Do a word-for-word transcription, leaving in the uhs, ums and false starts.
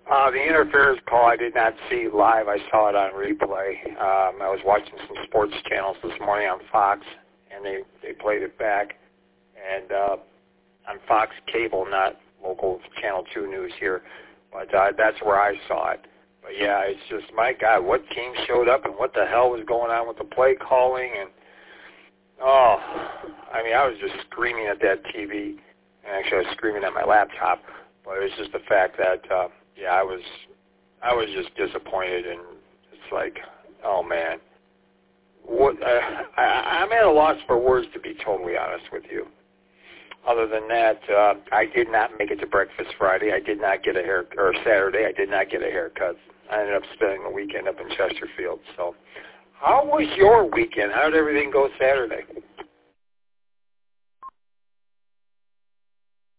Uh, the interference call I did not see live. I saw it on replay. Um, I was watching some sports channels this morning on Fox, and they, they played it back. And uh, on Fox Cable, not local Channel two News here, but uh, that's where I saw it. But, yeah, it's just, my God, what team showed up and what the hell was going on with the play calling. And, oh, I mean, I was just screaming at that T V. And actually, I was screaming at my laptop. But it was just the fact that, uh, yeah, I was I was just disappointed. And it's like, oh, man. What uh, I, I'm at a loss for words, to be totally honest with you. Other than that, uh, I did not make it to Breakfast Friday. I did not get a hair, or Saturday. I did not get a haircut. I ended up spending the weekend up in Chesterfield. So, how was your weekend? How did everything go Saturday?